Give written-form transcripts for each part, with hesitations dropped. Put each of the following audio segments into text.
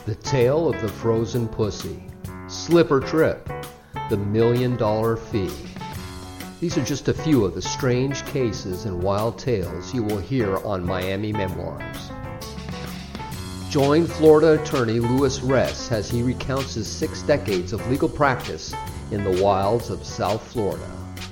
The Tale of the Frozen Pussy, Slip or Trip, The $1 Million Fee. These are just a few of the strange cases and wild tales you will hear on Miami Memoirs. Join Florida attorney Louis Ress as he recounts his 6 decades of legal practice in the wilds of South Florida.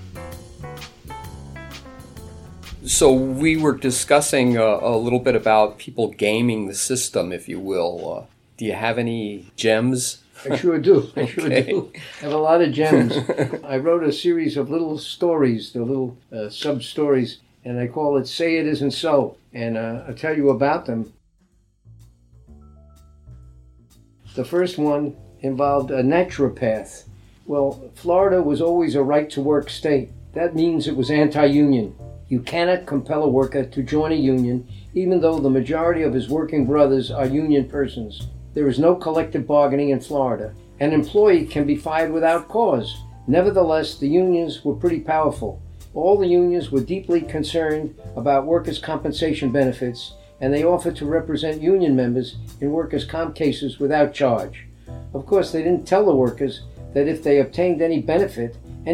So we were discussing a little bit about people gaming the system, if you will. Do you have any gems? I sure do. I Okay. do. I have a lot of gems. I wrote a series of little stories, the little sub-stories, and I call it Say It Isn't So. And I'll tell you about them. The first one involved a naturopath. Well, Florida was always a right-to-work state. That means it was anti-union. You cannot compel a worker to join a union, even though the majority of his working brothers are union persons. There is no collective bargaining in Florida. An employee can be fired without cause. Nevertheless, the unions were pretty powerful. All the unions were deeply concerned about workers' compensation benefits, and they offered to represent union members in workers' comp cases without charge. Of course, they didn't tell the workers that if they obtained any benefit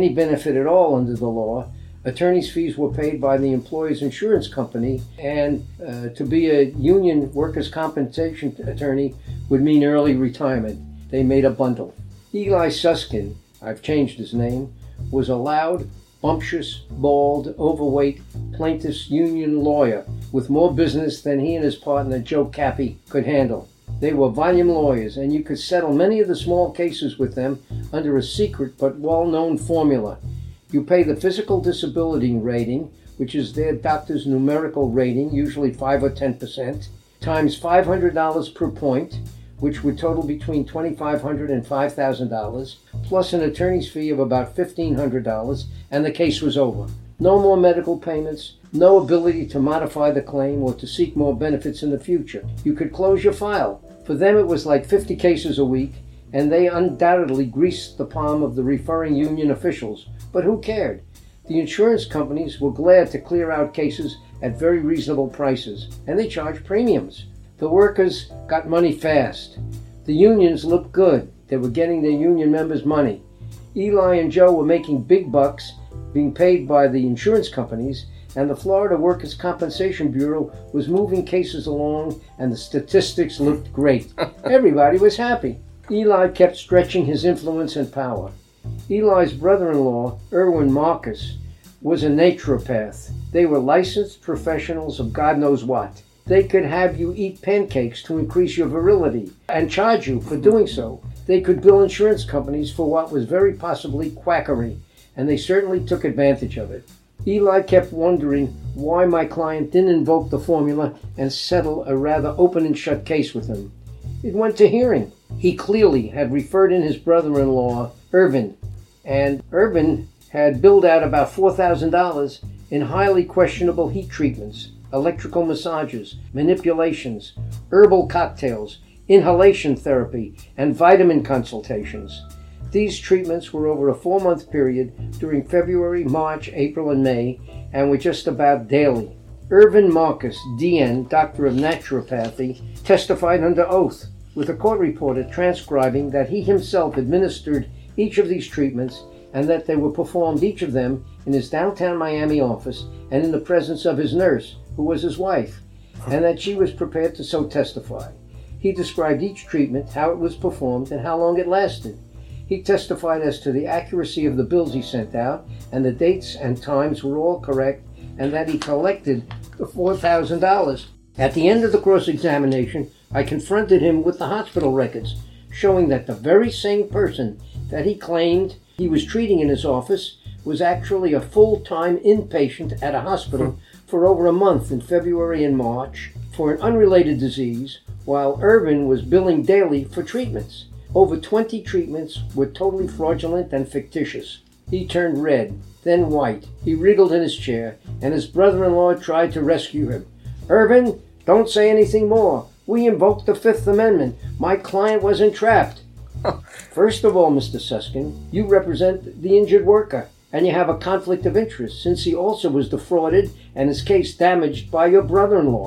at all under the law, attorney's fees were paid by the employer's insurance company, and to be a union workers' compensation attorney would mean early retirement. They made a bundle. Eli Suskin, I've changed his name, was a loud, bumptious, bald, overweight plaintiff's union lawyer with more business than he and his partner Joe Cappy could handle. They were volume lawyers, and you could settle many of the small cases with them under a secret but well-known formula. You pay the physical disability rating, which is their doctor's numerical rating, usually 5 or 10%, times $500 per point, which would total between $2,500 and $5,000, plus an attorney's fee of about $1,500, and the case was over. No more medical payments, no ability to modify the claim or to seek more benefits in the future. You could close your file. For them it was like 50 cases a week, and they undoubtedly greased the palm of the referring union officials. But who cared? The insurance companies were glad to clear out cases at very reasonable prices, and they charged premiums. The workers got money fast. The unions looked good. They were getting their union members money. Eli and Joe were making big bucks, being paid by the insurance companies, and the Florida Workers' Compensation Bureau was moving cases along, and the statistics looked great. Everybody was happy. Eli kept stretching his influence and power. Eli's brother-in-law, Erwin Marcus, was a naturopath. They were licensed professionals of God knows what. They could have you eat pancakes to increase your virility and charge you for doing so. They could bill insurance companies for what was very possibly quackery, and they certainly took advantage of it. Eli kept wondering why my client didn't invoke the formula and settle a rather open and shut case with him. It went to hearing. He clearly had referred in his brother-in-law, Irvin, and Irvin had billed out about $4,000 in highly questionable heat treatments, electrical massages, manipulations, herbal cocktails, inhalation therapy, and vitamin consultations. These treatments were over a 4-month period during February, March, April, and May, and were just about daily. Erwin Marcus, DN, Doctor of Naturopathy, testified under oath, with a court reporter transcribing that he himself administered each of these treatments and that they were performed, each of them, in his downtown Miami office and in the presence of his nurse, who was his wife, and that she was prepared to so testify. He described each treatment, how it was performed, and how long it lasted. He testified as to the accuracy of the bills he sent out, and the dates and times were all correct, and that he collected the $4,000. At the end of the cross-examination, I confronted him with the hospital records, showing that the very same person that he claimed he was treating in his office was actually a full-time inpatient at a hospital for over a month in February and March for an unrelated disease, while Irvin was billing daily for treatments. Over 20 treatments were totally fraudulent and fictitious. He turned red, then white. He wriggled in his chair, and his brother-in-law tried to rescue him. "Irvin, don't say anything more. We invoked the Fifth Amendment. My client was entrapped." "First of all, Mr. Suskin, you represent the injured worker, and you have a conflict of interest since he also was defrauded and his case damaged by your brother-in-law.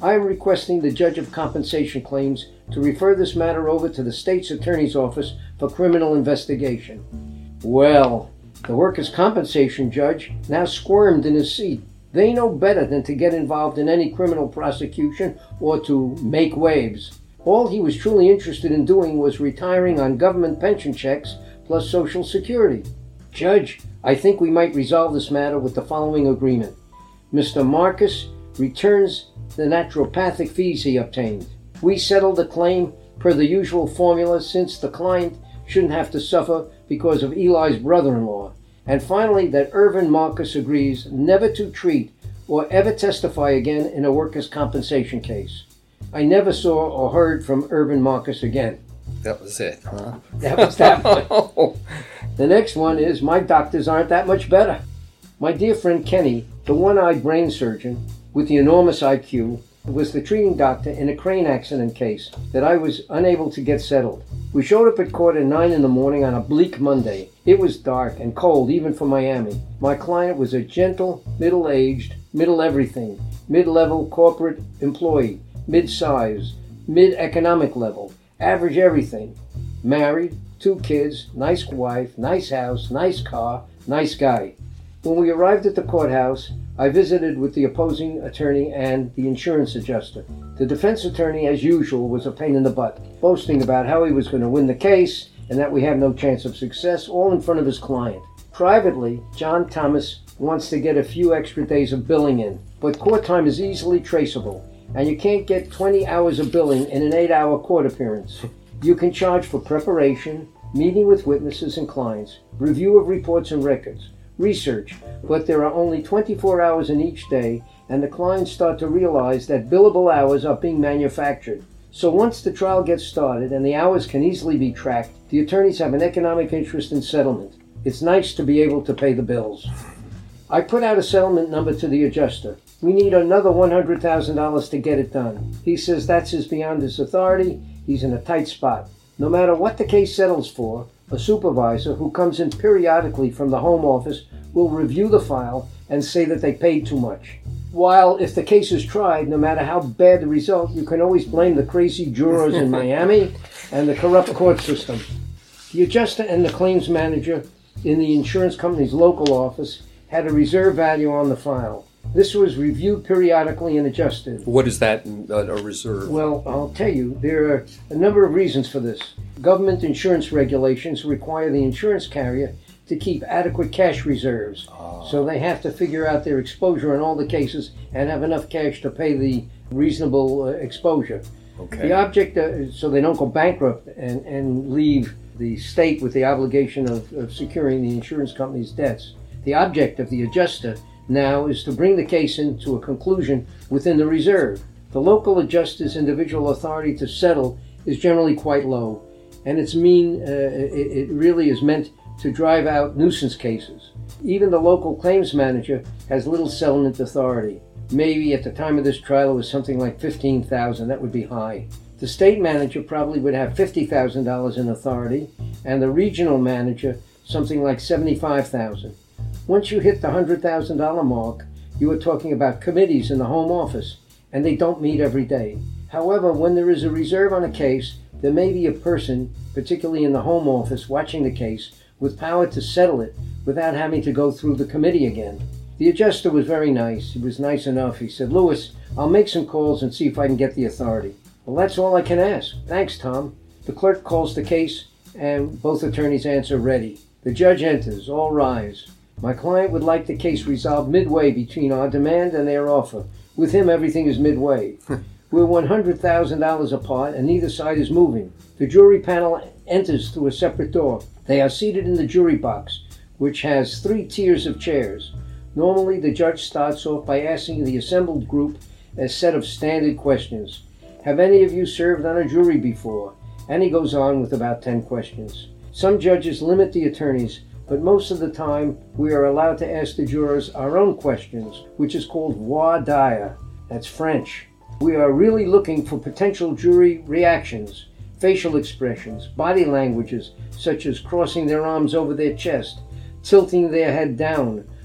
I am requesting the Judge of Compensation Claims to refer this matter over to the State's Attorney's Office for criminal investigation." Well, the workers' compensation judge now squirmed in his seat. They know better than to get involved in any criminal prosecution or to make waves. All he was truly interested in doing was retiring on government pension checks plus Social Security. "Judge, I think we might resolve this matter with the following agreement. Mr. Marcus returns the naturopathic fees he obtained. We settle the claim per the usual formula since the client shouldn't have to suffer because of Eli's brother-in-law. And finally, that Irvin Marcus agrees never to treat or ever testify again in a workers' compensation case." I never saw or heard from Irvin Marcus again. That was it, huh? That was that one. The next one is, "My doctors aren't that much better." My dear friend Kenny, the one-eyed brain surgeon with the enormous IQ, was the treating doctor in a crane accident case that I was unable to get settled. We showed up at court at 9 in the morning on a bleak Monday. It was dark and cold even for Miami. My client was a gentle, middle-aged, middle-everything, mid-level corporate employee, mid-size, mid-economic level, average everything. Married, 2 kids, nice wife, nice house, nice car, nice guy. When we arrived at the courthouse, I visited with the opposing attorney and the insurance adjuster. The defense attorney, as usual, was a pain in the butt, boasting about how he was going to win the case and that we have no chance of success, all in front of his client. Privately, John Thomas wants to get a few extra days of billing in, but court time is easily traceable, and you can't get 20 hours of billing in an 8-hour court appearance. You can charge for preparation, meeting with witnesses and clients, review of reports and records, research, but there are only 24 hours in each day, and the clients start to realize that billable hours are being manufactured. So once the trial gets started and the hours can easily be tracked, the attorneys have an economic interest in settlement. It's nice to be able to pay the bills. I put out a settlement number to the adjuster. We need another $100,000 to get it done. He says that's beyond his authority. He's in a tight spot. No matter what the case settles for, a supervisor who comes in periodically from the home office will review the file and say that they paid too much. While if the case is tried, no matter how bad the result, you can always blame the crazy jurors in Miami and the corrupt court system. The adjuster and the claims manager in the insurance company's local office had a reserve value on the file. This was reviewed periodically and adjusted. What is that, a reserve? Well, I'll tell you, there are a number of reasons for this. Government insurance regulations require the insurance carrier to keep adequate cash reserves. So they have to figure out their exposure in all the cases and have enough cash to pay the reasonable exposure. Okay. The object, so they don't go bankrupt and leave the state with the obligation of securing the insurance company's debts. The object of the adjuster now is to bring the case into a conclusion within the reserve. The local adjuster's individual authority to settle is generally quite low, and it really is meant to drive out nuisance cases. Even the local claims manager has little settlement authority. Maybe at the time of this trial it was something like $15,000. That would be high. The state manager probably would have $50,000 in authority, and the regional manager something like $75,000. Once you hit the $100,000 mark, you are talking about committees in the home office, and they don't meet every day. However, when there is a reserve on a case, there may be a person, particularly in the home office, watching the case with power to settle it without having to go through the committee again. The adjuster was very nice. He was nice enough. He said, "Lewis, I'll make some calls and see if I can get the authority." Well, that's all I can ask. Thanks, Tom. The clerk calls the case, and both attorneys answer ready. The judge enters. All rise. My client would like the case resolved midway between our demand and their offer. With him, everything is midway. We're $100,000 apart, and neither side is moving. The jury panel enters through a separate door. They are seated in the jury box, which has 3 tiers of chairs. Normally, the judge starts off by asking the assembled group a set of standard questions. Have any of you served on a jury before? And he goes on with about 10 questions. Some judges limit the attorneys, but most of the time we are allowed to ask the jurors our own questions, which is called voir dire. That's French. We are really looking for potential jury reactions, facial expressions, body languages, such as crossing their arms over their chest, tilting their head down,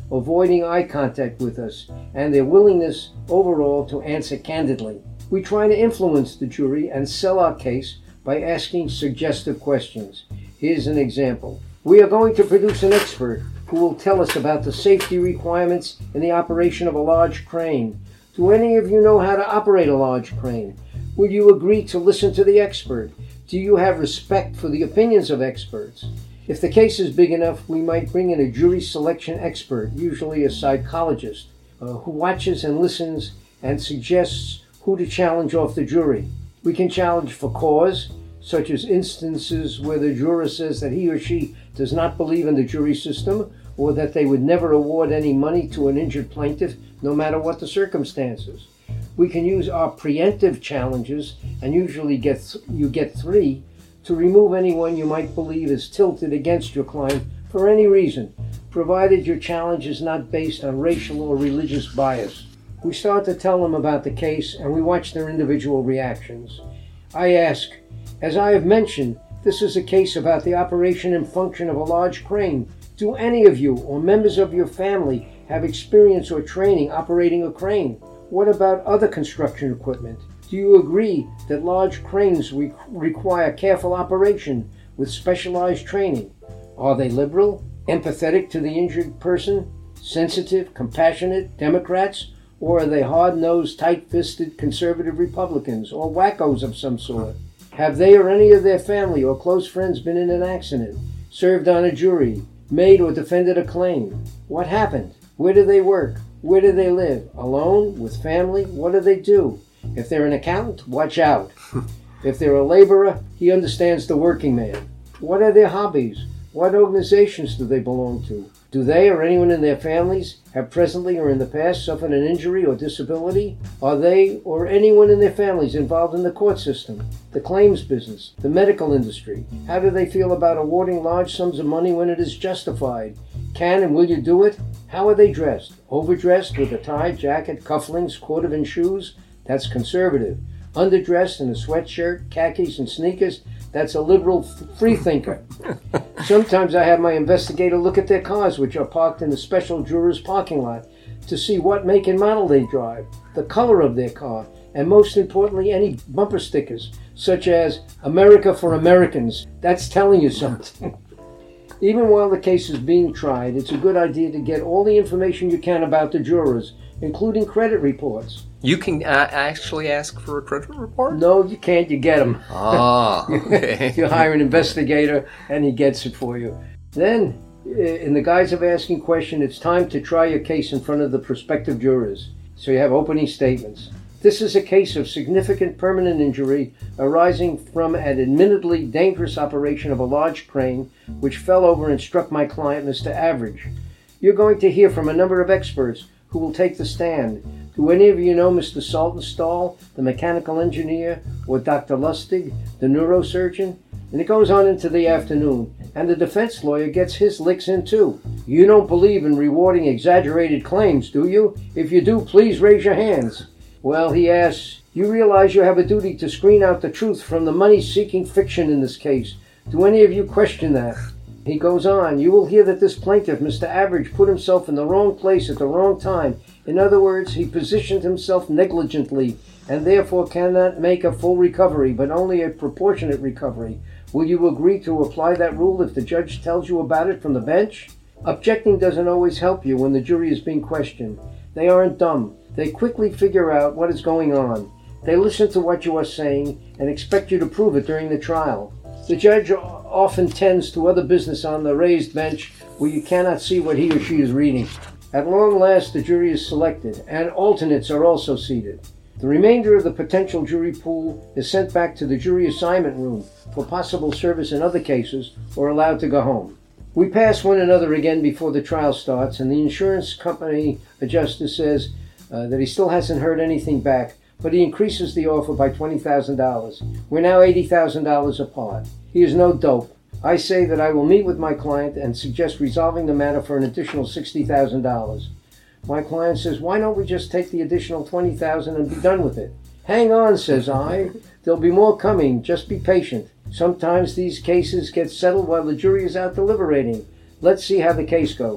avoiding eye contact with us, and their willingness overall to answer candidly. We try to influence the jury and sell our case by asking suggestive questions. Here's an example. We are going to produce an expert who will tell us about the safety requirements in the operation of a large crane. Do any of you know how to operate a large crane? Will you agree to listen to the expert? Do you have respect for the opinions of experts? If the case is big enough, we might bring in a jury selection expert, usually a psychologist, who watches and listens and suggests who to challenge off the jury. We can challenge for cause, such as instances where the juror says that he or she does not believe in the jury system, or that they would never award any money to an injured plaintiff, no matter what the circumstances. We can use our preemptive challenges, and usually you get 3, to remove anyone you might believe is tilted against your client for any reason, provided your challenge is not based on racial or religious bias. We start to tell them about the case, and we watch their individual reactions. I ask, as I have mentioned, this is a case about the operation and function of a large crane. Do any of you or members of your family have experience or training operating a crane? What about other construction equipment? Do you agree that large cranes require careful operation with specialized training? Are they liberal, empathetic to the injured person, sensitive, compassionate Democrats, or are they hard-nosed, tight-fisted conservative Republicans or wackos of some sort? Have they or any of their family or close friends been in an accident, served on a jury, made or defended a claim? What happened? Where do they work? Where do they live? Alone? With family? What do they do? If they're an accountant, watch out. If they're a laborer, he understands the working man. What are their hobbies? What organizations do they belong to? Do they or anyone in their families have presently or in the past suffered an injury or disability? Are they or anyone in their families involved in the court system, the claims business, the medical industry? How do they feel about awarding large sums of money when it is justified? Can and will you do it? How are they dressed? Overdressed with a tie, jacket, cufflinks, cordovan shoes? That's conservative. Underdressed in a sweatshirt, khakis, and sneakers? That's a liberal freethinker. Sometimes I have my investigator look at their cars, which are parked in the special juror's parking lot, to see what make and model they drive, the color of their car, and most importantly, any bumper stickers, such as America for Americans. That's telling you something. Even while the case is being tried, it's a good idea to get all the information you can about the jurors, including credit reports. You can actually ask for a credit report? No, you can't. You get them. Ah, okay. You hire an investigator, and he gets it for you. Then, in the guise of asking questions, it's time to try your case in front of the prospective jurors. So you have opening statements. This is a case of significant permanent injury arising from an admittedly dangerous operation of a large crane which fell over and struck my client, Mr. Average. You're going to hear from a number of experts who will take the stand. Do any of you know Mr. Saltonstall, the mechanical engineer, or Dr. Lustig, the neurosurgeon? And it goes on into the afternoon, and the defense lawyer gets his licks in too. You don't believe in rewarding exaggerated claims, do you? If you do, please raise your hands. Well, he asks, you realize you have a duty to screen out the truth from the money-seeking fiction in this case. Do any of you question that? He goes on, you will hear that this plaintiff, Mr. Average, put himself in the wrong place at the wrong time. In other words, he positioned himself negligently and therefore cannot make a full recovery, but only a proportionate recovery. Will you agree to apply that rule if the judge tells you about it from the bench? Objecting doesn't always help you when the jury is being questioned. They aren't dumb. They quickly figure out what is going on. They listen to what you are saying and expect you to prove it during the trial. The judge often tends to other business on the raised bench where you cannot see what he or she is reading. At long last, the jury is selected, and alternates are also seated. The remainder of the potential jury pool is sent back to the jury assignment room for possible service in other cases or allowed to go home. We pass one another again before the trial starts, and the insurance company adjuster says that he still hasn't heard anything back, but he increases the offer by $20,000. We're now $80,000 apart. He is no dope. I say that I will meet with my client and suggest resolving the matter for an additional $60,000. My client says, why don't we just take the additional $20,000 and be done with it? Hang on, says I. There'll be more coming. Just be patient. Sometimes these cases get settled while the jury is out deliberating. Let's see how the case goes.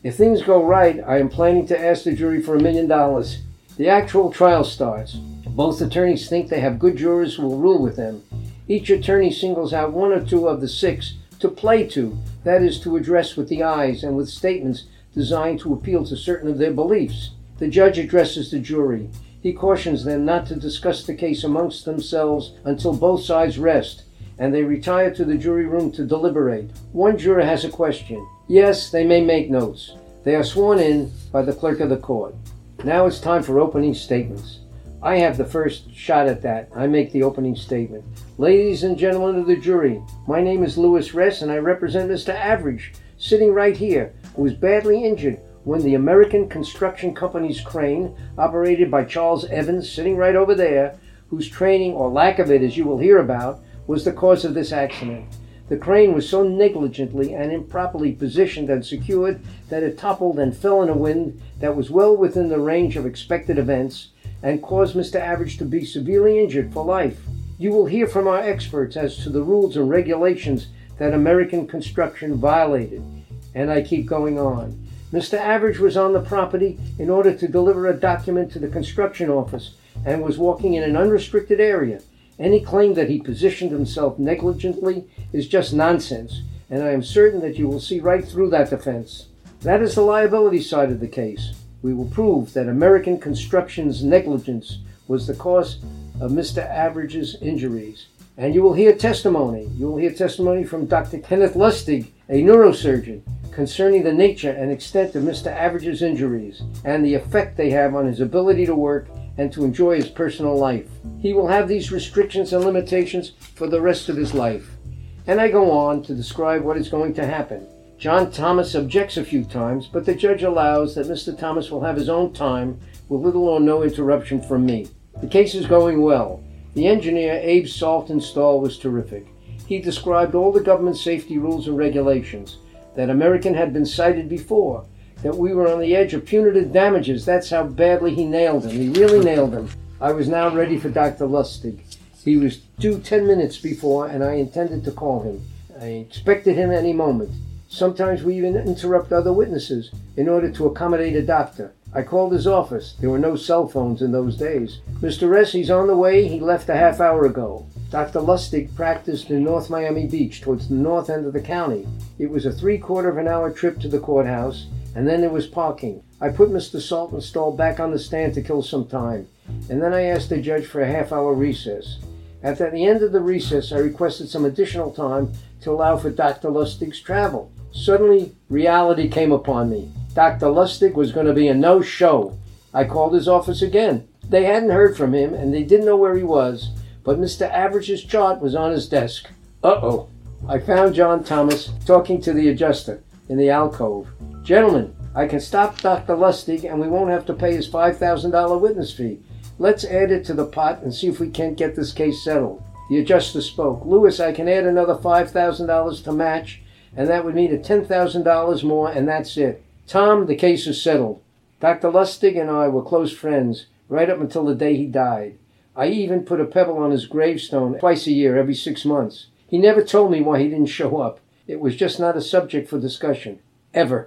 If things go right, I am planning to ask the jury for $1 million. The actual trial starts. Both attorneys think they have good jurors who will rule with them. Each attorney singles out 1 or 2 of the 6 to play to, that is, to address with the eyes and with statements designed to appeal to certain of their beliefs. The judge addresses the jury. He cautions them not to discuss the case amongst themselves until both sides rest, and they retire to the jury room to deliberate. One juror has a question. Yes, they may make notes. They are sworn in by the clerk of the court. Now it's time for opening statements. I have the first shot at that. I make the opening statement. Ladies and gentlemen of the jury, my name is Louis Ress, and I represent Mr. Average, sitting right here, who was badly injured when the American Construction Company's crane, operated by Charles Evans, sitting right over there, whose training, or lack of it as you will hear about, was the cause of this accident. The crane was so negligently and improperly positioned and secured that it toppled and fell in a wind that was well within the range of expected events and caused Mr. Average to be severely injured for life. You will hear from our experts as to the rules and regulations that American Construction violated. And I keep going on. Mr. Average was on the property in order to deliver a document to the construction office and was walking in an unrestricted area. Any claim that he positioned himself negligently is just nonsense, and I am certain that you will see right through that defense. That is the liability side of the case. We will prove that American Construction's negligence was the cause of Mr. Average's injuries. And you will hear testimony. You will hear testimony from Dr. Kenneth Lustig, a neurosurgeon, concerning the nature and extent of Mr. Average's injuries and the effect they have on his ability to work and to enjoy his personal life. He will have these restrictions and limitations for the rest of his life. And I go on to describe what is going to happen. John Thomas objects a few times, but the judge allows that Mr. Thomas will have his own time with little or no interruption from me. The case is going well. The engineer, Abe Saltonstall, was terrific. He described all the government safety rules and regulations, that American had been cited before, that we were on the edge of punitive damages. That's how badly he nailed him. He really nailed him. I was now ready for Dr. Lustig. He was due 10 minutes before, and I intended to call him. I expected him any moment. Sometimes we even interrupt other witnesses in order to accommodate a doctor. I called his office. There were no cell phones in those days. Mr. Ress, he's on the way. He left a half hour ago. Dr. Lustig practiced in North Miami Beach, towards the north end of the county. It was a 3/4 of an hour trip to the courthouse, and then there was parking. I put Mr. Saltonstall back on the stand to kill some time, and then I asked the judge for a half-hour recess. At the end of the recess, I requested some additional time to allow for Dr. Lustig's travel. Suddenly, reality came upon me. Dr. Lustig was going to be a no-show. I called his office again. They hadn't heard from him, and they didn't know where he was, but Mr. Average's chart was on his desk. Uh-oh. I found John Thomas talking to the adjuster in the alcove. Gentlemen, I can stop Dr. Lustig, and we won't have to pay his $5,000 witness fee. Let's add it to the pot and see if we can't get this case settled. The adjuster spoke. Louis, I can add another $5,000 to match, and that would mean $10,000 more, and that's it. Tom, the case is settled. Dr. Lustig and I were close friends right up until the day he died. I even put a pebble on his gravestone twice a year, every 6 months. He never told me why he didn't show up. It was just not a subject for discussion. Ever.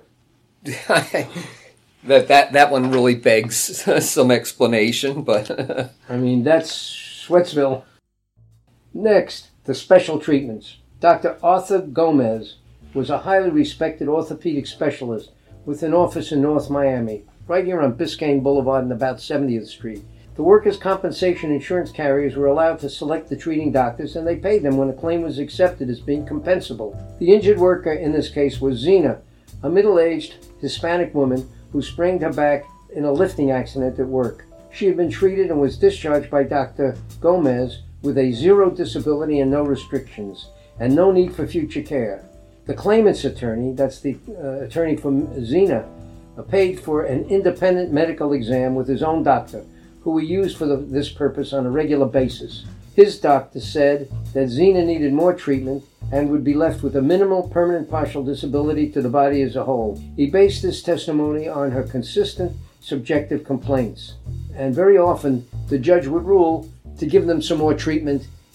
That one really begs some explanation, but... I mean, that's Sweatsville. Next, the special treatments. Dr. Arthur Gomez was a highly respected orthopedic specialist with an office in North Miami, right here on Biscayne Boulevard and about 70th Street. The workers' compensation insurance carriers were allowed to select the treating doctors, and they paid them when a claim was accepted as being compensable. The injured worker in this case was Zena, a middle-aged Hispanic woman who sprained her back in a lifting accident at work. She had been treated and was discharged by Dr. Gomez with a 0 disability and no restrictions, and no need for future care. The claimant's attorney, that's the attorney for Zena, paid for an independent medical exam with his own doctor, who he used for this purpose on a regular basis. His doctor said that Zena needed more treatment and would be left with a minimal permanent partial disability to the body as a whole. He based this testimony on her consistent subjective complaints, and very often the judge would rule to give them some more treatment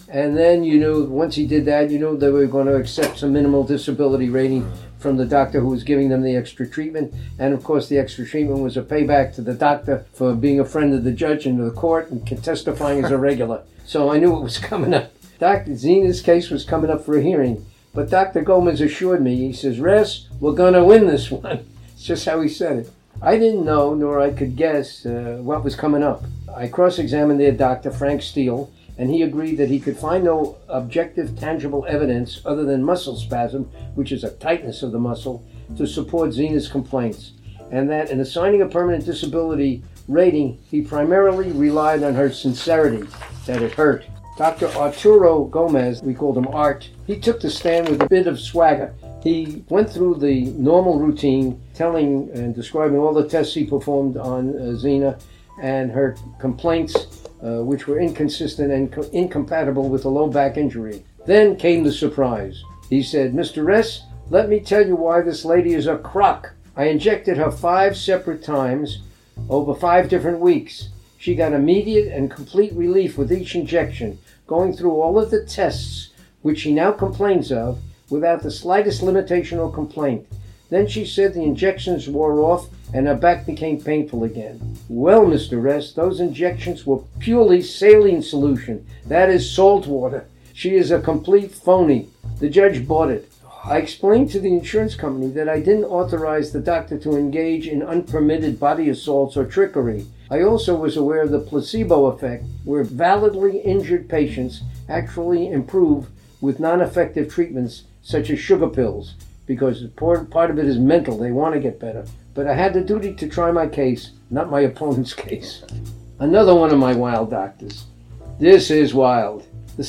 And then, you know, once he did that, you know, they were going to accept some minimal disability rating from the doctor who was giving them the extra treatment. And of course, the extra treatment was a payback to the doctor for being a friend of the judge and of the court and testifying as a regular. So I knew it was coming up. Dr. Zena's case was coming up for a hearing. But Dr. Gomez assured me, he says, "Res, we're going to win this one." It's just how he said it. I didn't know, nor I could guess what was coming up. I cross-examined their doctor, Frank Steele, and he agreed that he could find no objective, tangible evidence other than muscle spasm, which is a tightness of the muscle, to support Zena's complaints, and that in assigning a permanent disability rating, he primarily relied on her sincerity, that it hurt. Dr. Arturo Gomez, we called him Art, he took the stand with a bit of swagger. He went through the normal routine, telling and describing all the tests he performed on Zena and her complaints, which were inconsistent and incompatible with a low back injury. Then came the surprise. He said, "Mr. Ress, let me tell you why this lady is a crock. I injected her 5 separate times over 5 different weeks. She got immediate and complete relief with each injection, going through all of the tests which she now complains of without the slightest limitation or complaint. Then she said the injections wore off and her back became painful again." Well, Mr. Rest, those injections were purely saline solution. That is salt water. She is a complete phony. The judge bought it. I explained to the insurance company that I didn't authorize the doctor to engage in unpermitted body assaults or trickery. I also was aware of the placebo effect, where validly injured patients actually improve with non-effective treatments such as sugar pills, because part of it is mental. They want to get better. But I had the duty to try my case, not my opponent's case. Another one of my wild doctors. This is wild. The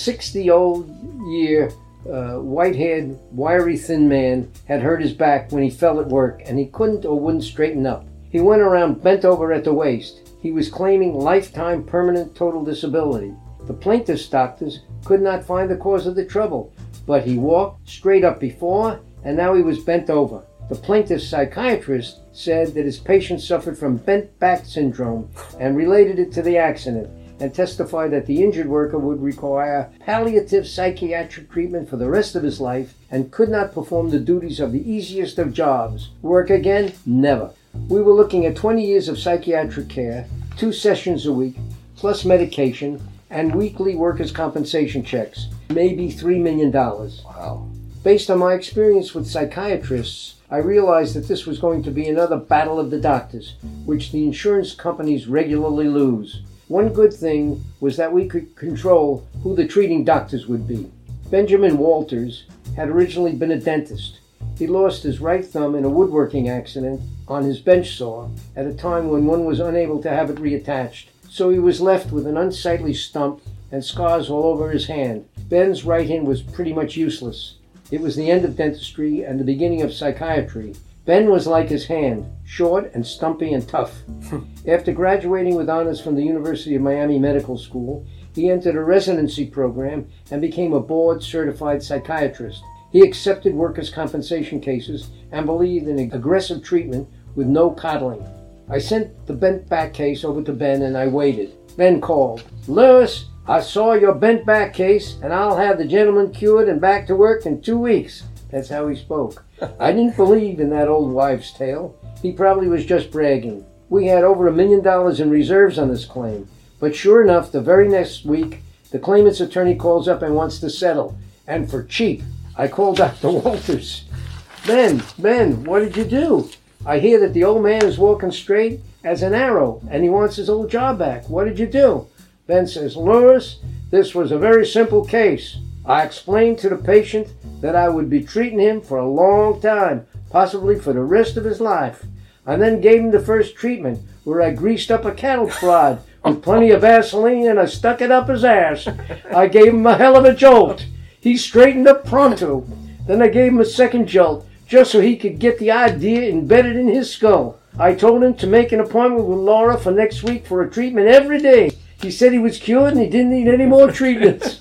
60-year white-haired, wiry, thin man had hurt his back when he fell at work, and he couldn't or wouldn't straighten up. He went around bent over at the waist. He was claiming lifetime permanent total disability. The plaintiff's doctors could not find the cause of the trouble, but he walked straight up before, and now he was bent over. The plaintiff's psychiatrist said that his patient suffered from bent back syndrome and related it to the accident, and testified that the injured worker would require palliative psychiatric treatment for the rest of his life and could not perform the duties of the easiest of jobs. Work again? Never. We were looking at 20 years of psychiatric care, 2 sessions a week, plus medication, and weekly workers' compensation checks, maybe $3 million. Wow. Based on my experience with psychiatrists, I realized that this was going to be another battle of the doctors, which the insurance companies regularly lose. One good thing was that we could control who the treating doctors would be. Benjamin Walters had originally been a dentist. He lost his right thumb in a woodworking accident on his bench saw at a time when one was unable to have it reattached. So he was left with an unsightly stump and scars all over his hand. Ben's right hand was pretty much useless. It was the end of dentistry and the beginning of psychiatry. Ben was like his hand, short and stumpy and tough. After graduating with honors from the University of Miami Medical School, he entered a residency program and became a board-certified psychiatrist. He accepted workers' compensation cases and believed in aggressive treatment with no coddling. I sent the bent back case over to Ben and I waited. Ben called. "Lewis, I saw your bent back case and I'll have the gentleman cured and back to work in 2 weeks." That's how he spoke. I didn't believe in that old wives' tale. He probably was just bragging. We had over $1 million in reserves on this claim. But sure enough, the very next week, the claimant's attorney calls up and wants to settle. And for cheap. I called Dr. Walters. Ben, what did you do? I hear that the old man is walking straight as an arrow and he wants his old job back. What did you do? Ben says, "Lewis, this was a very simple case. I explained to the patient that I would be treating him for a long time, possibly for the rest of his life. I then gave him the first treatment, where I greased up a cattle prod with plenty of Vaseline and I stuck it up his ass. I gave him a hell of a jolt. He straightened up pronto. Then I gave him a second jolt, just so he could get the idea embedded in his skull. I told him to make an appointment with Laura for next week for a treatment every day. He said he was cured and he didn't need any more treatments."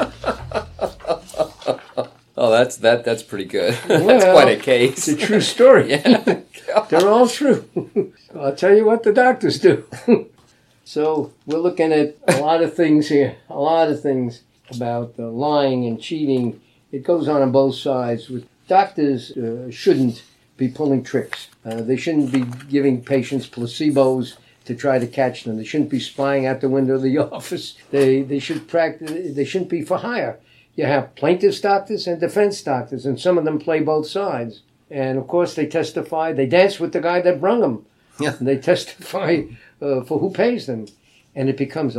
Oh, that's pretty good. That's quite a case. It's a true story. Yeah. They're all true. I'll tell you what the doctors do. So we're looking at a lot of things here, a lot of things. about lying and cheating. It goes on both sides. Doctors shouldn't be pulling tricks. They shouldn't be giving patients placebos to try to catch them. They shouldn't be spying out the window of the office. They should practice. They shouldn't be for hire. You have plaintiff's doctors and defense doctors, and some of them play both sides. And of course, they testify. They dance with the guy that brung them. Yeah. And they testify for who pays them, and it becomes a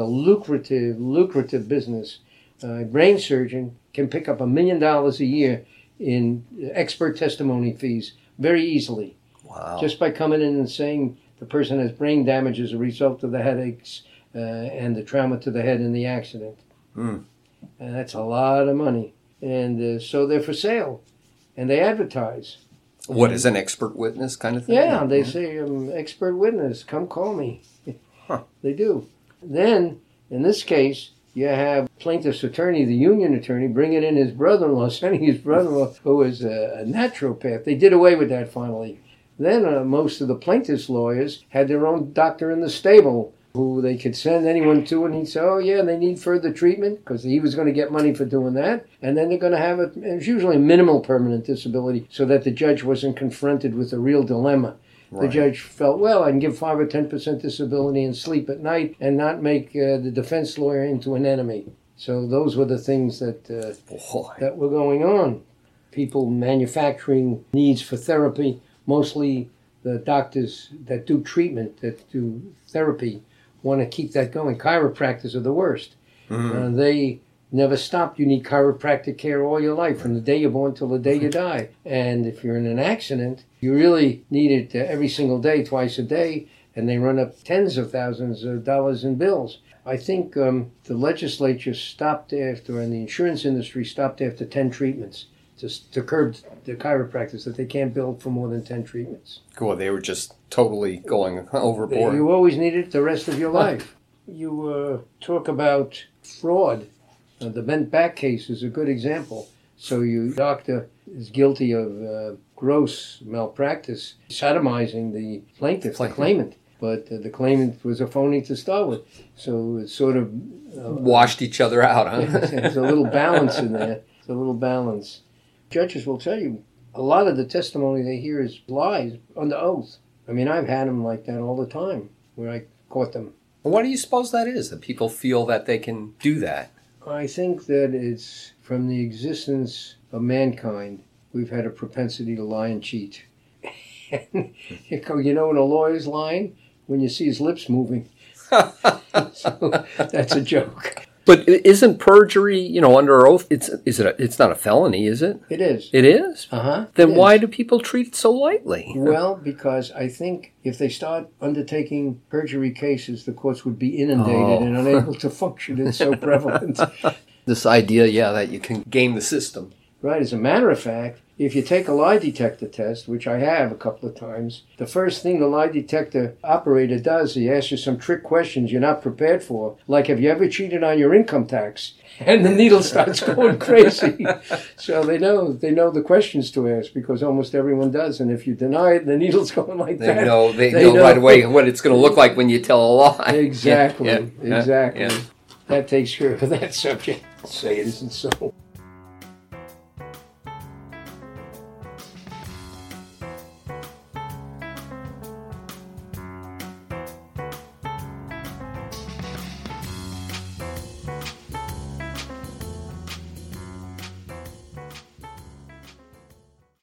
lucrative business. A brain surgeon can pick up $1 million a year in expert testimony fees very easily. Wow. Just by coming in and saying the person has brain damage as a result of the headaches and the trauma to the head in the accident. Mm. And that's a lot of money. And so they're for sale. And they advertise. What is an expert witness kind of thing? Yeah, they say, expert witness, come call me. Huh. They do. Then, in this case, you have plaintiff's attorney, the union attorney, bringing in his brother-in-law, sending his brother-in-law, who is a naturopath. They did away with that finally. Then most of the plaintiff's lawyers had their own doctor in the stable who they could send anyone to, and he'd say, oh, yeah, they need further treatment, because he was going to get money for doing that. And then they're going to have it was usually a minimal permanent disability, so that the judge wasn't confronted with a real dilemma. Right. The judge felt, well, I can give 5 or 10% disability and sleep at night and not make the defense lawyer into an enemy. So those were the things that were going on. People manufacturing needs for therapy, mostly the doctors that do treatment, that do therapy, want to keep that going. Chiropractors are the worst. Mm-hmm. They never stop. You need chiropractic care all your life, from the day you're born till the day you die. And if you're in an accident, you really need it every single day, twice a day, and they run up tens of thousands of dollars in bills. I think the legislature stopped after, and the insurance industry stopped after 10 treatments to curb the chiropractors, that they can't bill for more than 10 treatments. Cool, they were just totally going overboard. You always need it the rest of your life. You talk about fraud. The bent back case is a good example. So your doctor is guilty of gross malpractice, sodomizing the plaintiff, the claimant. But the claimant was a phony to start with. So it's sort of... washed each other out, huh? There's a little balance in there. It's a little balance. Judges will tell you, a lot of the testimony they hear is lies under oath. I mean, I've had them like that all the time, where I caught them. Well, why do you suppose that is, that people feel that they can do that? I think that it's from the existence of mankind. We've had a propensity to lie and cheat. You know when a lawyer's lying? When you see his lips moving. So that's a joke. But isn't perjury, under oath, it's not a felony, is it? It is. It is? Uh-huh. Then why do people treat it so lightly? Well, because I think if they start undertaking perjury cases, the courts would be inundated and unable to function. It's so prevalent. This idea, that you can game the system. Right. As a matter of fact, if you take a lie detector test, which I have a couple of times, the first thing the lie detector operator does, he asks you some trick questions you're not prepared for, like, have you ever cheated on your income tax? And the needle starts going crazy. So they know the questions to ask, because almost everyone does. And if you deny it, the needle's going like that. They know right away what it's going to look like when you tell a lie. Exactly. Yeah. Exactly. Yeah. That takes care of that subject. Say it isn't so.